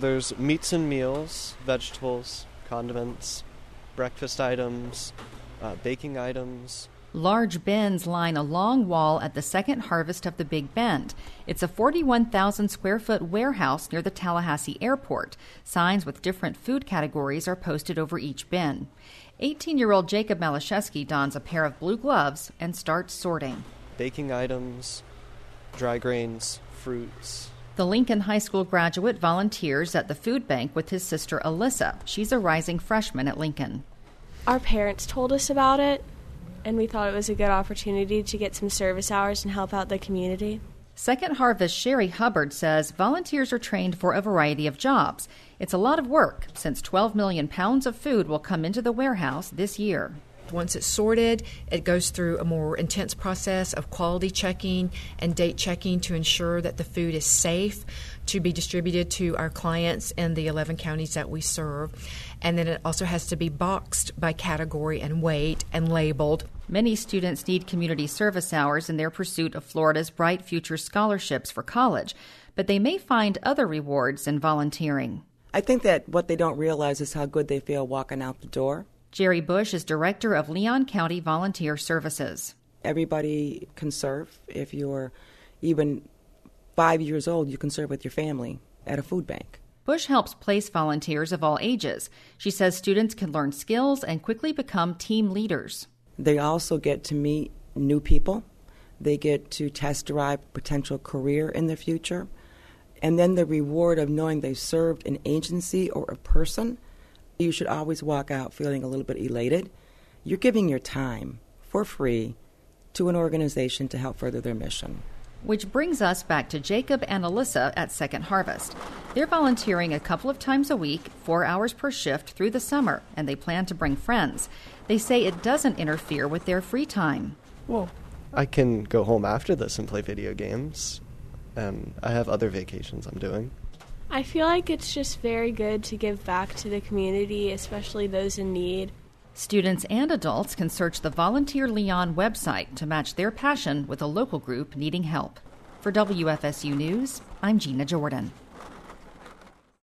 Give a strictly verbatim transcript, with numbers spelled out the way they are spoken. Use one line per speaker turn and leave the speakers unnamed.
There's meats and meals, vegetables, condiments, breakfast items, uh, baking items.
Large bins line a long wall at the second harvest of the Big Bend. It's a forty-one thousand square foot warehouse near the Tallahassee airport. Signs with different food categories are posted over each bin. eighteen-year-old Jacob Malashevsky dons a pair of blue gloves and starts sorting.
Baking items, dry grains, fruits.
The Lincoln High School graduate volunteers at the food bank with his sister Alyssa. She's a rising freshman at Lincoln.
Our parents told us about it, and we thought it was a good opportunity to get some service hours and help out the community.
Second Harvest Sherry Hubbard says volunteers are trained for a variety of jobs. It's a lot of work, since twelve million pounds of food will come into the warehouse this year.
Once it's sorted, it goes through a more intense process of quality checking and date checking to ensure that the food is safe to be distributed to our clients in the eleven counties that we serve. And then it also has to be boxed by category and weight and labeled.
Many students need community service hours in their pursuit of Florida's Bright Future scholarships for college, but they may find other rewards in volunteering.
I think that what they don't realize is how good they feel walking out the door.
Jerry Bush is director of Leon County Volunteer Services.
Everybody can serve. If you're even five years old, you can serve with your family at a food bank.
Bush helps place volunteers of all ages. She says students can learn skills and quickly become team leaders.
They also get to meet new people. They get to test drive a potential career in the future. And then the reward of knowing they've served an agency or a person. You should always walk out feeling a little bit elated. You're giving your time for free to an organization to help further their mission.
Which brings us back to Jacob and Alyssa at Second Harvest. They're volunteering a couple of times a week, four hours per shift through the summer, and they plan to bring friends. They say it doesn't interfere with their free time.
Well, I can go home after this and play video games, and I have other vacations I'm doing.
I feel like it's just very good to give back to the community, especially those in need.
Students and adults can search the Volunteer Leon website to match their passion with a local group needing help. For W F S U News, I'm Gina Jordan.